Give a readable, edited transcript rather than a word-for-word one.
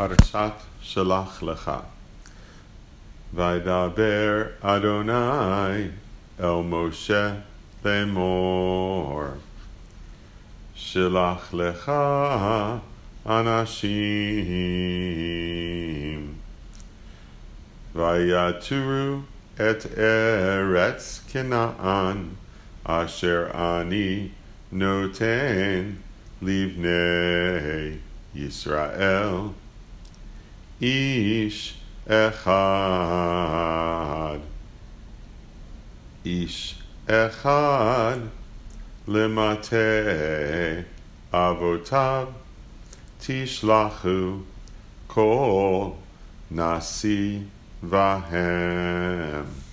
פרשת שלח לך. וידבר אדוני אל משה לאמור, שלח לך אנשים, ויתרו את ארץ כנען, אשר אני נותן לבני ישראל, איש אחד למטה אבותיו תשלחו כל נשיא בהם.